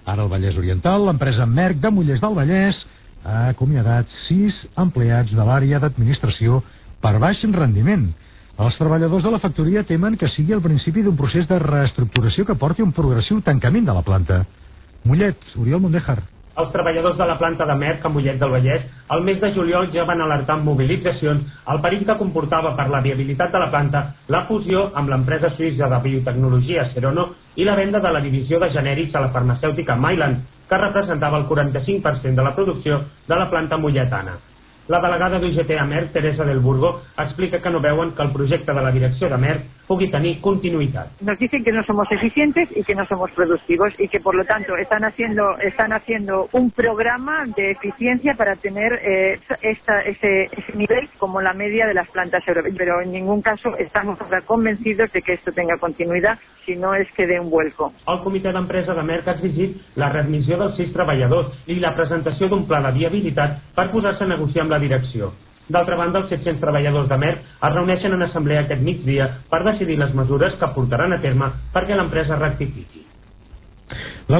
Ara al Vallès Oriental, l'empresa Merck de Mollers del Vallès ha acomiadat 6 empleats de l'àrea d'administració per baix rendiment. Els treballadors de la factoria temen que sigui el principi d'un procés de reestructuració que porti a un progressiu tancament de la planta. Mollet, Oriol Mondejar. Els treballadors de la planta de Merck a Mollet del Vallès el mes de juliol ja van alertar amb mobilitzacions el perill que comportava per la viabilitat de la planta la fusió amb l'empresa suïssa de biotecnologia Serono i la venda de la divisió de genèrics a la farmacèutica Mylan, que representava el 45% de la producció de la planta molletana. La delegada d'UGT a Merck, Teresa del Burgo, explica que no veuen que el projecte de la direcció de Merck pugui tenir continuïtat. Nos dicen que no somos eficientes y que no somos productivos y que por lo tanto están haciendo un programa de eficiencia para tener ese nivel como la media de las plantas europeas. Pero en ningún caso estamos convencidos de que esto tenga continuidad, si no es que dé un vuelco. El comitè d'empresa de Merck ha exigit la readmissió dels 6 treballadors i la presentació d'un pla de viabilitat per posar-se a negociar amb la direcció. D'altra banda, els 700 treballadors de Merck es reuneixen en assemblea aquest migdia per decidir les mesures que portaran a terme perquè l'empresa rectifiqui.